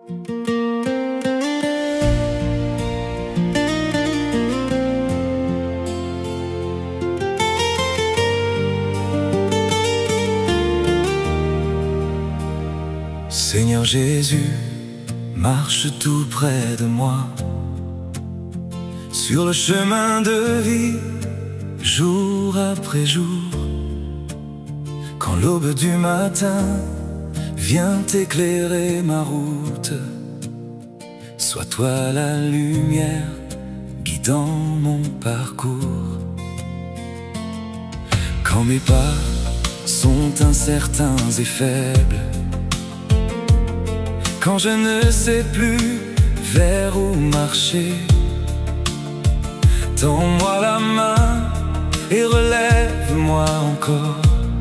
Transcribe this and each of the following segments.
Seigneur Jésus, marche tout près de moi, sur le chemin de vie, jour après jour. Quand l'aube du matin vient éclairer ma route, sois toi la lumière guidant mon parcours. Quand mes pas sont incertains et faibles, quand je ne sais plus vers où marcher, tends-moi la main et relève-moi encore,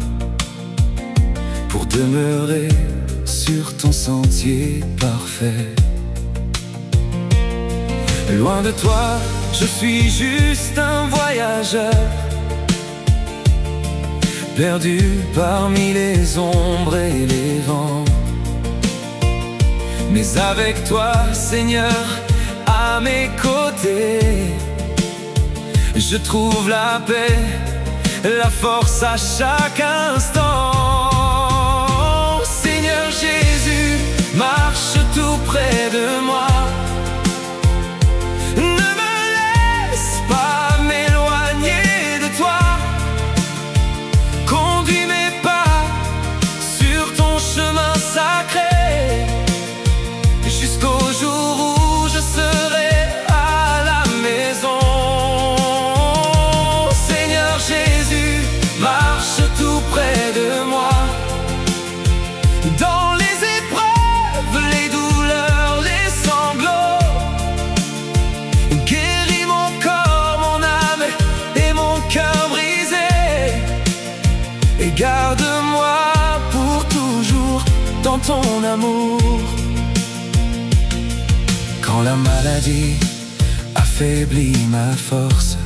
pour demeurer sur ton sentier parfait. Loin de toi, je suis juste un voyageur, perdu parmi les ombres et les vents. Mais avec toi, Seigneur, à mes côtés, je trouve la paix, la force à chaque instant. Seigneur Jésus, marche tout près de moi. Ne me laisse pas m'éloigner de toi. Conduis mes pas sur ton chemin sacré, jusqu'au jour où je serai à la maison. Seigneur Jésus, marche tout près de moi. Dans les épreuves, les douleurs, les sanglots, guéris mon corps, mon âme et mon cœur brisé, et garde-moi pour toujours dans ton amour. Quand la maladie affaiblit ma force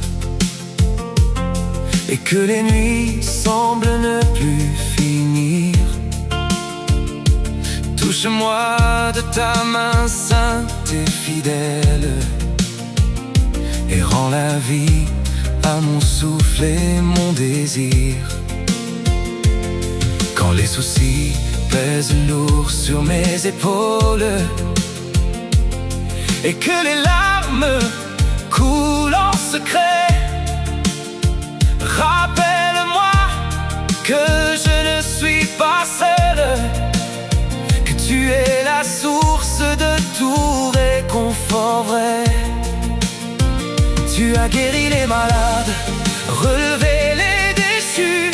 et que les nuits semblent ne plus finir, touche-moi de ta main sainte et fidèle, et rends la vie à mon souffle et mon désir. Quand les soucis pèsent lourd sur mes épaules et que les larmes coulent en secret, rappelle-moi que je ne suis pas seul, que tu es la source de tout réconfort vrai. Tu as guéri les malades, relevé les déchus,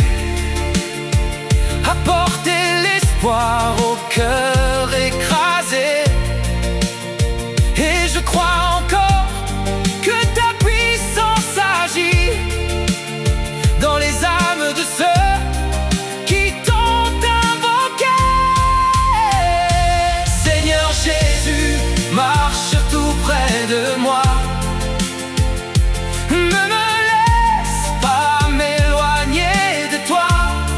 apporté l'espoir au cœur écrasé. Et je crois encore que ta puissance agit dans les âmes de ceux qui t'ont invoqué. Seigneur Jésus, marche tout près de moi. Ne me laisse pas m'éloigner de toi.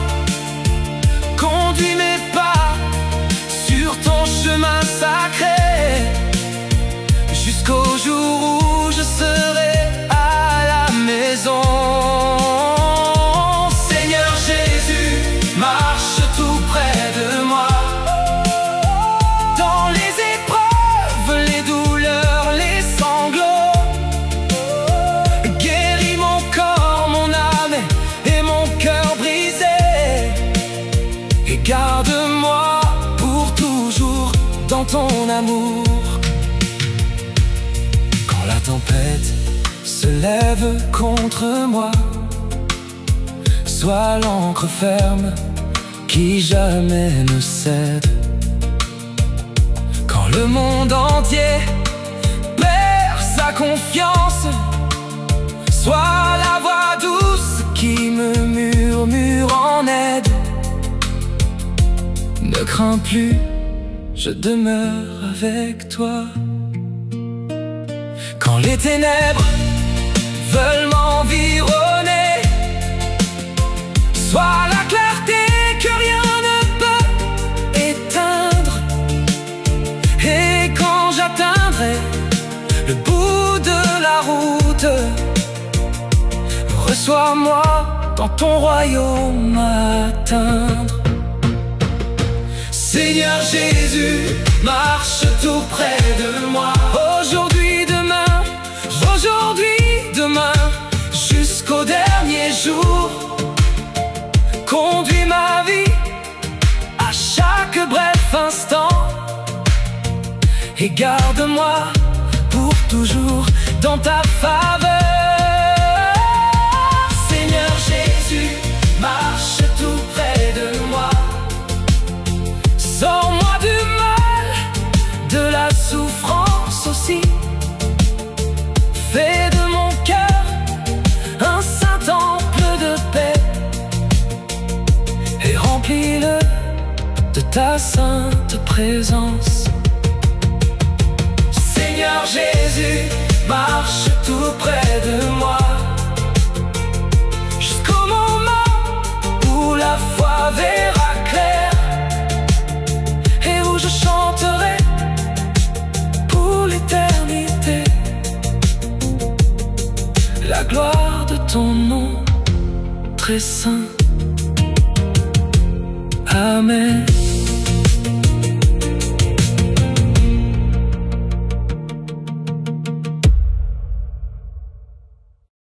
Conduis mes pas sur ton chemin sacré, jusqu'au jour où je serai à la maison. Seigneur Jésus, marche tout près de moi. Dans les épreuves, les douleurs, les sanglots, guéris mon corps, mon âme et mon cœur brisé, et garde-moi pour toujours dans ton amour. La tempête se lève contre moi, sois l'ancre ferme qui jamais ne cède. Quand le monde entier perd sa confiance, sois la voix douce qui me murmure en aide. Ne crains plus, je demeure avec toi. Quand les ténèbres veulent m'environner, sois la clarté que rien ne peut éteindre, et Reçois-moi dans ton royaume à atteindre. Seigneur Jésus, marche tout près de moi. Aujourd'hui, demain, jusqu'au dernier jour. Conduis ma vie à chaque bref instant et garde-moi pour toujours dans ta faveur. Seigneur Jésus, marche tout près de moi. Sors-moi du mal, de la souffrance aussi. Fais de mon cœur un saint temple de paix et remplis-le de ta sainte présence. Seigneur Jésus, marche tout près de moi, jusqu'au moment où la foi verra clair et où je chanterai pour l'éternité la gloire de ton nom très saint. Amen.